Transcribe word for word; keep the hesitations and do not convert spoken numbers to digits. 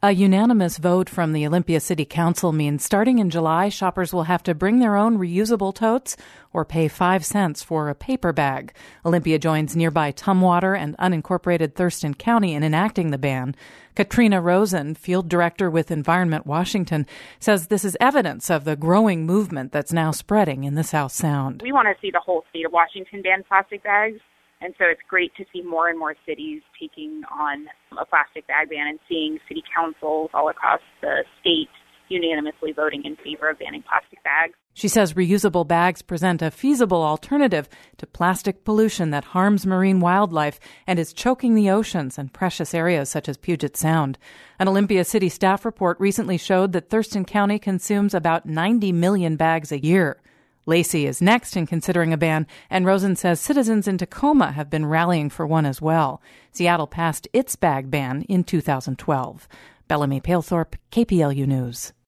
A unanimous vote from the Olympia City Council means starting in July, shoppers will have to bring their own reusable totes or pay five cents for a paper bag. Olympia joins nearby Tumwater and unincorporated Thurston County in enacting the ban. Katrina Rosen, field director with Environment Washington, says this is evidence of the growing movement that's now spreading in the South Sound. We want to see the whole state of Washington ban plastic bags. And so it's great to see more and more cities taking on a plastic bag ban and seeing city councils all across the state unanimously voting in favor of banning plastic bags. She says reusable bags present a feasible alternative to plastic pollution that harms marine wildlife and is choking the oceans and precious areas such as Puget Sound. An Olympia City staff report recently showed that Thurston County consumes about ninety million bags a year. Lacey is next in considering a ban, and Rosen says citizens in Tacoma have been rallying for one as well. Seattle passed its bag ban in two thousand twelve. Bellamy Palethorpe, K P L U News.